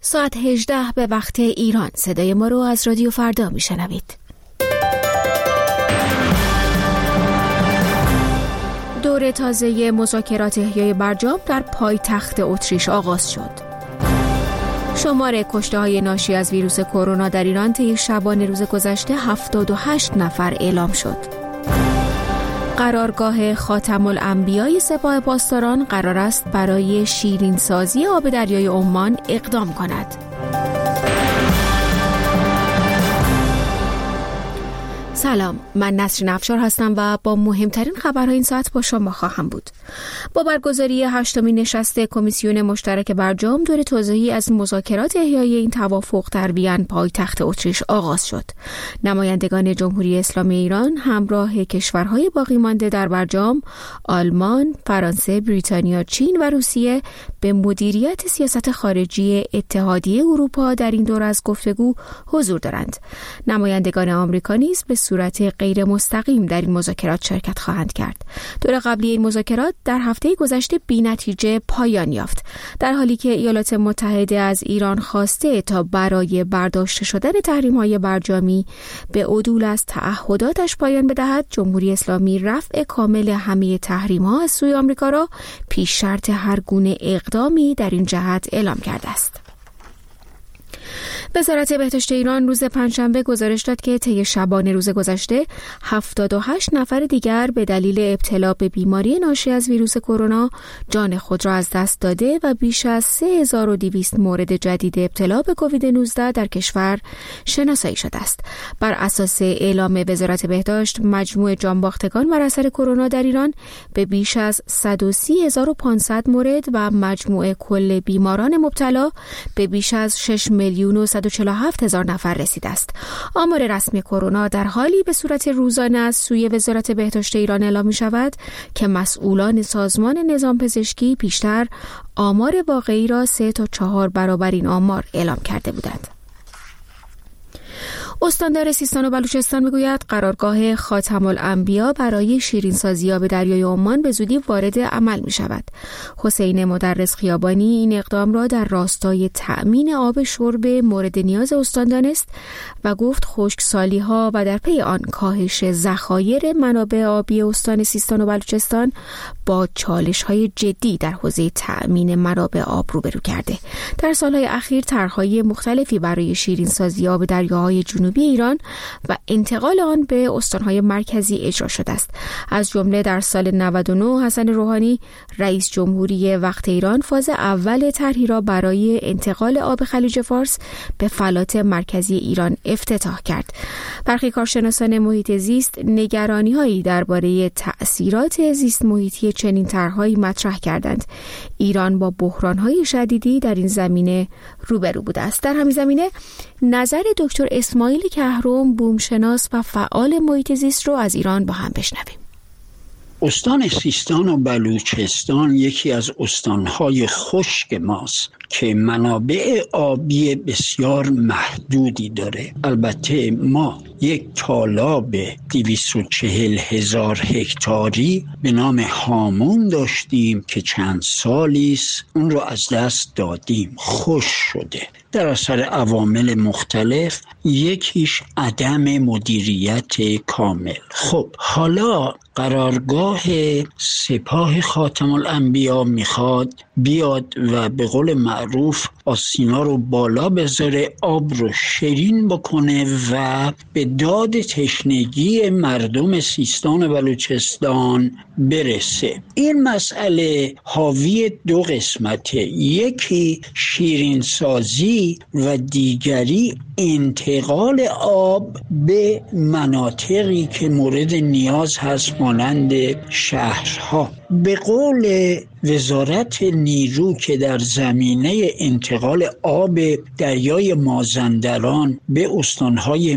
ساعت 18 به وقت ایران. صدای ما رو از رادیو فردا میشنوید. دور تازه مذاکرات احیای برجام در پایتخت اتریش آغاز شد. شمار کشته‌های ناشی از ویروس کرونا در ایران طی شبانه روز گذشته 78 نفر اعلام شد. قرارگاه خاتم الانبیای سپاه پاسداران قرار است برای شیرین‌سازی آب دریای عمان اقدام کند. سلام، من نسرین افشار هستم و با مهمترین خبرهای این ساعت با شما خواهم بود. با برگزاری 8مین نشست کمیسیون مشترک برجام، دور توضیحی از مذاکرات احیای این توافق در وین پایتخت اتریش آغاز شد. نمایندگان جمهوری اسلامی ایران همراه کشورهای باقی مانده در برجام، آلمان، فرانسه، بریتانیا، چین و روسیه به مدیریت سیاست خارجی اتحادیه اروپا در این دوره از گفتگو حضور دارند. نمایندگان آمریکا نیز به صورت غیر مستقیم در این مذاکرات شرکت خواهند کرد. دور قبلی این مذاکرات در هفته گذشته بی‌نتیجه پایان یافت، در حالی که ایالات متحده از ایران خواسته تا برای برداشته شدن تحریم‌های برجامی به عدول از تعهداتش پایان بدهد. جمهوری اسلامی رفع کامل همه تحریم‌ها از سوی آمریکا را پیش شرط هر گونه اقدامی در این جهت اعلام کرده است. وزارت بهداشت ایران روز پنجشنبه گزارش داد که طی شبانه روز گذشته 78 نفر دیگر به دلیل ابتلا به بیماری ناشی از ویروس کرونا جان خود را از دست داده و بیش از 3200 مورد جدید ابتلا به کووید 19 در کشور شناسایی شده است. بر اساس اعلام وزارت بهداشت، مجموع جانباختگان بر اثر کرونا در ایران به بیش از 130500 مورد و مجموع کل بیماران مبتلا به بیش از 6,147,000 نفر رسیده است. آمار رسمی کرونا در حالی به صورت روزانه از سوی وزارت بهداشت ایران اعلام می شود که مسئولان سازمان نظام پزشکی پیشتر آمار واقعی را 3 تا 4 برابر این آمار اعلام کرده بودند. استاندار سیستان و بلوچستان میگوید قرارگاه خاتم الانبیا برای شیرین‌سازی آب دریای عمان به زودی وارد عمل می شود. حسین مدرس خیابانی این اقدام را در راستای تأمین آب شرب مورد نیاز استان دانست و گفت خشکسالی‌ها و در پی آن کاهش ذخایر منابع آبی استان سیستان و بلوچستان با چالش‌های جدی در حوزه تأمین منابع آب روبرو کرده. در سال‌های اخیر طرح‌های مختلفی برای شیرین‌سازی آب دریاهای جنوبی ایران و انتقال آن به استانهای مرکزی اجرا شده است. از جمله در سال 99 حسن روحانی رئیس جمهوری وقت ایران فاز اول طرحی را برای انتقال آب خلیج فارس به فلات مرکزی ایران افتتاح کرد. برخی کارشناسان محیط زیست نگرانی‌هایی درباره تأثیرات زیست محیطی چنین طرح‌هایی مطرح کردند. ایران با بحران‌های شدیدی در این زمینه روبرو بوده است. در همین زمینه نظر دکتر اسماعیل کهرم، بومشناس و فعال محیط زیست رو از ایران با هم بشنویم. استان سیستان و بلوچستان یکی از استانهای خشک ماست که منابع آبی بسیار محدودی داره. البته ما یک تالاب 240,000 هکتاری به نام هامون داشتیم که چند سالیست اون رو از دست دادیم، خشک شده در اثر عوامل مختلف، یکیش عدم مدیریت کامل. خب حالا قرارگاه سپاه خاتم الانبیا میخواد بیاد و به قول معروف آسینا رو بالا بذاره، آب رو شیرین بکنه و به داد تشنگی مردم سیستان و بلوچستان برسه. این مسئله حاوی 2 قسمته، یکی شیرین سازی و دیگری انتقال آب به مناطقی که مورد نیاز هست مانند شهرها. به قول وزارت نیرو که در زمینه انتقال آب دریای مازندران به استانهای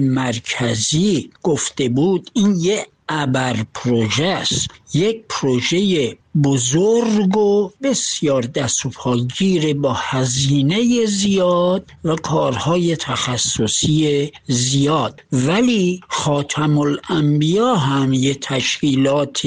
مرکزی گفته بود، این یک ابر پروژه است، یک پروژه بزرگ و بسیار دست و پاگیر با هزینه زیاد و کارهای تخصصی زیاد، ولی خاتم الانبیا هم یه تشکیلات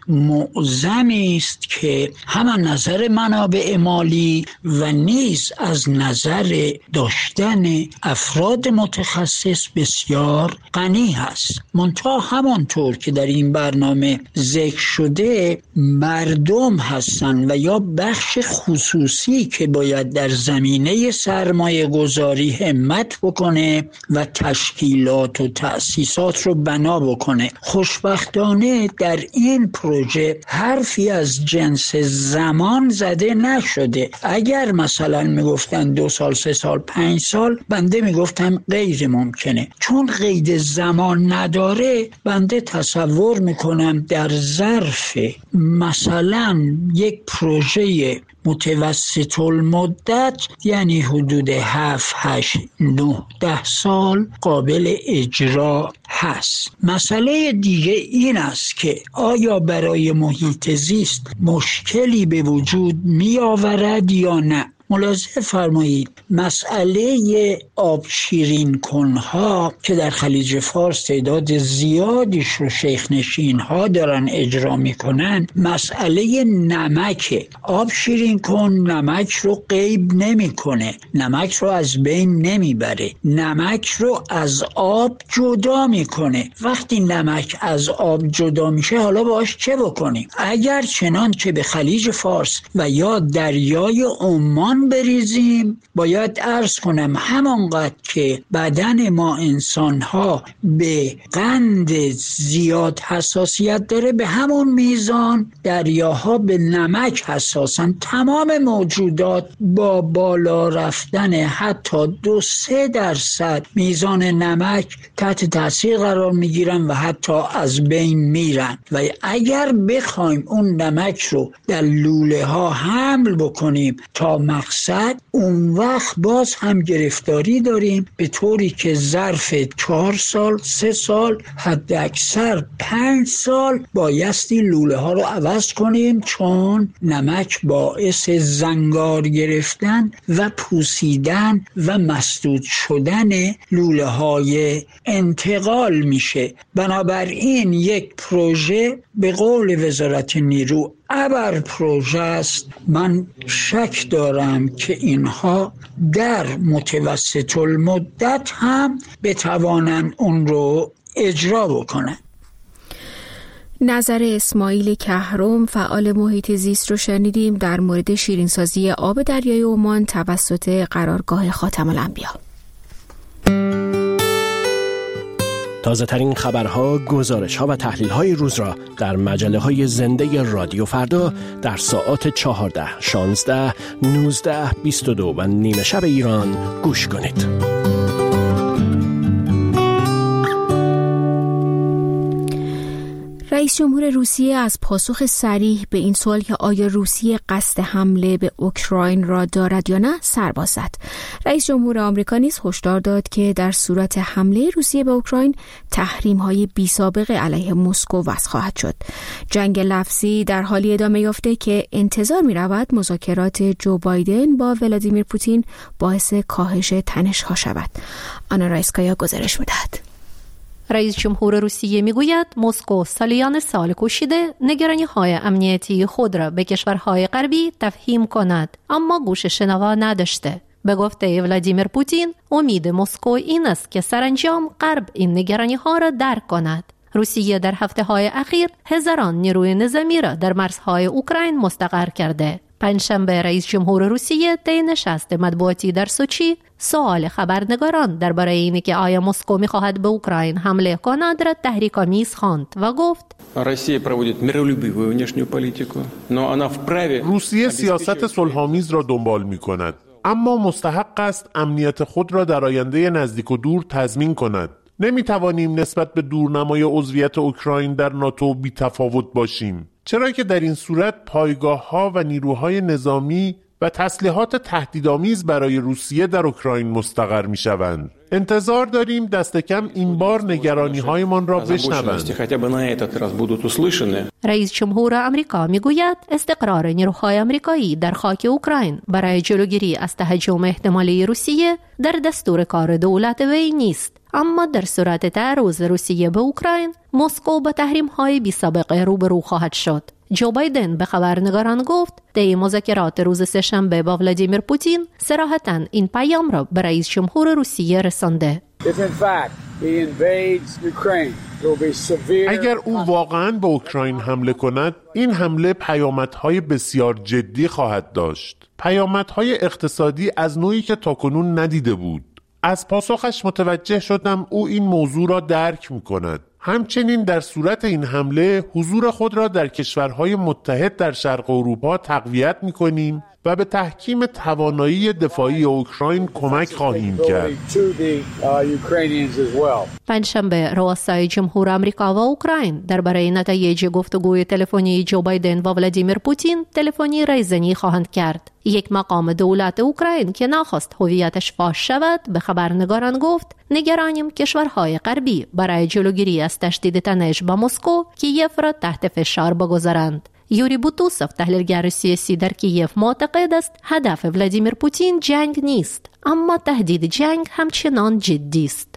معظمی است که هم از نظر منابع مالی و نیز از نظر داشتن افراد متخصص بسیار غنی هست. منتها همانطور که در این برنامه ذکر شده، مردم هستن و یا بخش خصوصی که باید در زمینه سرمایه گذاری همت بکنه و تشکیلات و تأسیسات رو بنا بکنه. خوشبختانه در این پروژه حرفی از جنس زمان زده نشده. اگر مثلا میگفتن 2 سال، 3 سال، 5 سال، بنده میگفتم غیر ممکنه. چون قید زمان نداره، بنده تصور میکنم در ظرف مثلا یک پروژه متوسط المدت، یعنی حدود 7 8 9 10 سال قابل اجرا هست. مسئله دیگه این است که آیا برای محیط زیست مشکلی به وجود می آورد یا نه؟ ملاحظه فرمایید مسئله آب شیرین کنها که در خلیج فارس تعداد زیادیش رو شیخ نشین ها دارن اجرا میکنن، مسئله نمک. آب شیرین کن نمک رو غیب نمیکنه، نمک رو از بین نمیبره، نمک رو از آب جدا میکنه. وقتی نمک از آب جدا میشه، حالا باش چه بکنیم؟ اگر چنان که به خلیج فارس و یا دریای عمان بریزیم، باید عرض کنم همانقدر که بدن ما انسان‌ها به قند زیاد حساسیت داره، به همون میزان دریاها به نمک حساسن. تمام موجودات با بالا رفتن حتی 2-3% میزان نمک تحت تاثیر قرار میگیرن و حتی از بین میرن. و اگر بخوایم اون نمک رو در لوله ها حمل بکنیم تا مقصد، اون وقت باز هم گرفتاری داریم، به طوری که ظرف 4 سال، 3 سال، حد اکثر 5 سال بایستی لوله ها رو عوض کنیم، چون نمک باعث زنگار گرفتن و پوسیدن و مسدود شدن لوله های انتقال میشه. بنابراین یک پروژه به قول وزارت نیرو ابر پروژه است. من شک دارم که اینها در متوسط المدت هم بتوانند اون رو اجرا بکنن. نظر اسماعیل کهرم فعال محیط زیست رو شنیدیم در مورد شیرینسازی آب دریای عمان توسط قرارگاه خاتم الانبیا. تازه ترین خبرها، گزارش‌ها و تحلیل‌های روز را در مجله‌های زنده رادیو فردا در ساعات 14، 16، 19، 22 و نیمه شب ایران گوش کنید. رئیس جمهور روسیه از پاسخ صریح به این سوال که آیا روسیه قصد حمله به اوکراین را دارد یا نه سرباز زد. رئیس جمهور آمریکا نیز هشدار داد که در صورت حمله روسیه به اوکراین تحریم‌های بی‌سابقه علیه مسکو وضع خواهد شد. جنگ لفظی در حالی ادامه یافته که انتظار می‌رود مذاکرات جو بایدن با ولادیمیر پوتین باعث کاهش تنش‌ها شود. آنا رایسکایا گزارش می‌دهد. رئیس جمهور روسیه میگوید مسکو سالیان سال کوشیده نگرانی‌های امنیتی خود را به کشورهای غربی تفهیم کند، اما گوش شنوا نداشته. به گفته ولادیمیر پوتین، امید مسکو این است که سرانجام غرب این نگرانی‌ها را درک کند. روسیه در هفته‌های اخیر هزاران نیروی نظامی را در مرزهای اوکراین مستقر کرده. پنجشنبه رئیس جمهور روسیه طی نشست مطبوعاتی در سوچی سوال خبرنگاران درباره اینکه که آیا مسکو می‌خواهد به اوکراین حمله کند را تحریک‌آمیز خواند و گفت روسیه سیاست صلح‌آمیز را دنبال می‌کند، اما مستحق است امنیت خود را در آینده نزدیک و دور تضمین کند. نمی‌توانیم نسبت به دورنمای عضویت اوکراین در ناتو بی‌تفاوت باشیم، چرا که در این صورت پایگاه‌ها و نیروهای نظامی و تسلیحات تهدیدآمیز برای روسیه در اوکراین مستقر می‌شوند. انتظار داریم دست کم این بار نگرانی‌هایمان را بشنوند. رئیس جمهور آمریکا میگوید استقرار نیروهای آمریکایی در خاک اوکراین برای جلوگیری از تهاجم احتمالی روسیه در دستور کار دولت وی نیست. اما در صورت تعرض روسیه به اوکراین، مسکو با تحریم‌های بی‌سابقه روبرو خواهد شد. جو بایدن به خبرنگاران گفت طی مذاکرات روز سه‌شنبه با ولادیمیر پوتین صراحتاً این پیام را به رئیس جمهور روسیه رسانده. اگر او واقعاً به اوکراین حمله کند، این حمله پیامدهای بسیار جدی خواهد داشت. پیامدهای اقتصادی از نوعی که تاکنون ندیده بود. از پاسخش متوجه شدم او این موضوع را درک می‌کند. همچنین در صورت این حمله حضور خود را در کشورهای متحد در شرق اروپا تقویت می‌کنیم و به تحکیم توانایی دفاعی اوکراین کمک خواهیم کرد. پنجشنبه رؤسای جمهور آمریکا و اوکراین درباره نتایج گفتگوی تلفنی جو بایدن و ولادیمیر پوتین تلفنی رایزنی خواهند کرد. یک مقام دولت اوکراین که نخواست هویتش فاش شود به خبرنگاران گفت نگرانیم کشورهای غربی برای جلوگیری از تشدید تنش با مسکو کیف را تحت فشار بگذارند. یوری بوتوسوف تحلیلگر سیاسی در کیف معتقد است هدف ولادیمیر پوتین جنگ نیست، اما تهدید جنگ همچنان جدی است.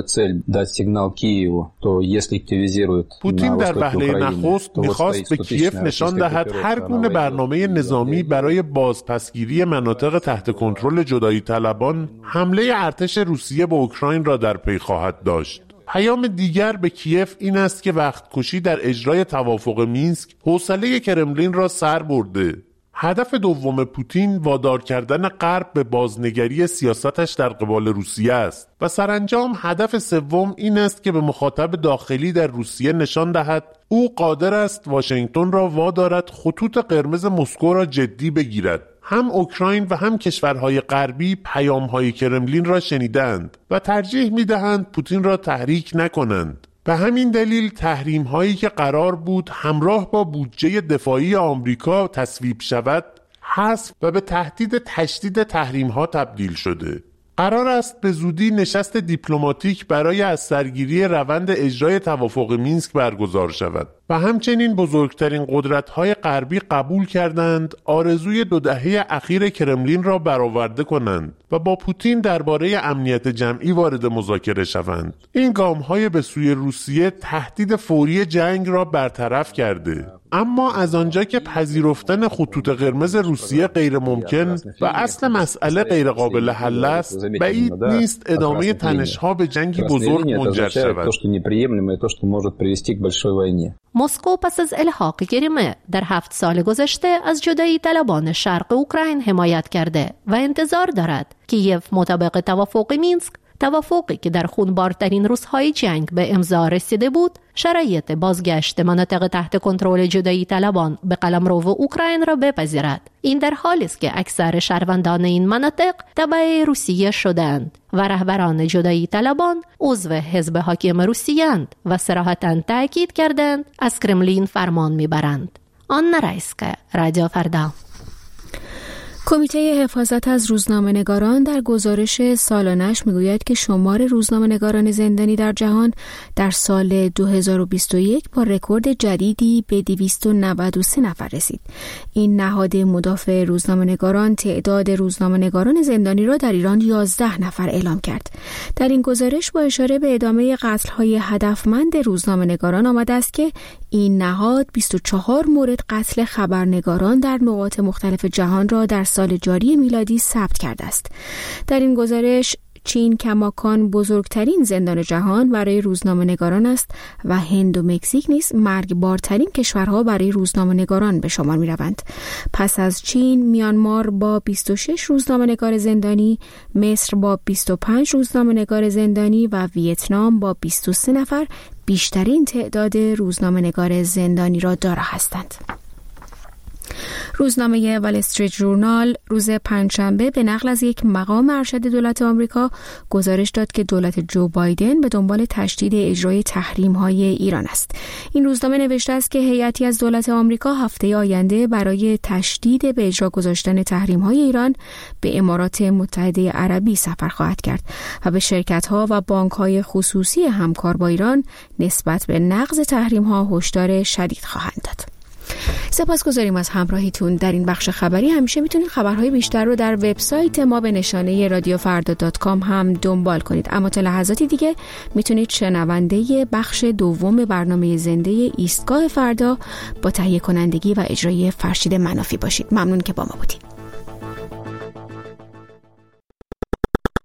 پوتین در وهله نخست می‌خواست به کیف نشان دهد هر گونه برنامه نظامی برای بازپسگیری مناطق تحت کنترل جدایی طلبان حمله ارتش روسیه به اوکراین را در پی خواهد داشت. پیام دیگر به کیف این است که وقت کشی در اجرای توافق مینسک حوصله کرملین را سر برده. هدف دوم پوتین وادار کردن غرب به بازنگری سیاستش در قبال روسیه است و سرانجام هدف سوم این است که به مخاطب داخلی در روسیه نشان دهد او قادر است واشنگتن را وادارد خطوط قرمز مسکو را جدی بگیرد. هم اوکراین و هم کشورهای غربی پیام‌های کرملین را شنیدند و ترجیح می‌دهند پوتین را تحریک نکنند. به همین دلیل تحریم‌هایی که قرار بود همراه با بودجه دفاعی آمریکا تصویب شود، حذف و به تهدید تشدید تحریم‌ها تبدیل شده. قرار است به زودی نشست دیپلماتیک برای از سرگیری روند اجرای توافق مینسک برگزار شود و همچنین بزرگترین قدرت‌های غربی قبول کردند آرزوی 2 دهه اخیر کرملین را برآورده کنند و با پوتین درباره امنیت جمعی وارد مذاکره شوند. این گام‌های به سوی روسیه تهدید فوری جنگ را برطرف کرده. اما از آنجا که پذیرفتن خطوط قرمز روسیه غیر ممکن و اصل مسئله غیر قابل حل است، بعید نیست ادامه تنش‌ها به جنگی بزرگ منجر شود. مسکو پس از الحاق کریمه در 7 سال گذشته از جدایی طلبان شرق اوکراین حمایت کرده و انتظار دارد کیف مطابق توافق مینسک، توافقی که در خونبارترین روزهای جنگ به امضا رسیده بود، شرایط بازگشت مناطق تحت کنترل جدایی طلبان به قلمرو اوکراین را بپذیرد. این در حالی است که اکثر شهروندان این مناطق تبع روسیه شدند و رهبران جدایی طلبان عضو حزب حاکم روسیه‌اند و صراحتاً تاکید کردند از کرملین فرمان میبرند. آنا رایسکا، رادیو فردا. کمیته حفاظت از روزنامه‌نگاران در گزارش سالانه‌اش میگوید که شمار روزنامه‌نگاران زندانی در جهان در سال 2021 با رکورد جدیدی به 293 نفر رسید. این نهاد مدافع روزنامه‌نگاران تعداد روزنامه‌نگاران زندانی را در ایران 11 نفر اعلام کرد. در این گزارش با اشاره به ادامه قتل‌های هدفمند روزنامه‌نگاران آمده است که این نهاد 24 مورد قتل خبرنگاران در نقاط مختلف جهان را در سال جاری میلادی ثبت کرده است. در این گزارش چین کماکان بزرگترین زندان جهان برای روزنامه‌نگاران است و هند و مکزیک نیز مرگبارترین کشورها برای روزنامه‌نگاران به شمار می‌روند. پس از چین، میانمار با 26 روزنامه‌نگار زندانی، مصر با 25 روزنامه‌نگار زندانی و ویتنام با 23 نفر بیشترین تعداد روزنامه‌نگار زندانی را دارا هستند. روزنامه وال استریت ژورنال روز پنجشنبه به نقل از یک مقام ارشد دولت آمریکا گزارش داد که دولت جو بایدن به دنبال تشدید اجرای تحریم‌های ایران است. این روزنامه نوشته است که هیئتی از دولت آمریکا هفته آینده برای تشدید به اجرا گذاشتن تحریم‌های ایران به امارات متحده عربی سفر خواهد کرد و به شرکت‌ها و بانک‌های خصوصی همکار با ایران نسبت به نقض تحریم‌ها هشدار شدید خواهند داد. سپاسگزاریم از همراهیتون در این بخش خبری. همیشه میتونید خبرهای بیشتر رو در وبسایت ما به نشانه radiofarda.com هم دنبال کنید. اما تا لحظاتی دیگه میتونید شنونده بخش دوم برنامه زنده ایستگاه فردا با تهیه کنندگی و اجرای فرشید منافی باشید. ممنون که با ما بودید.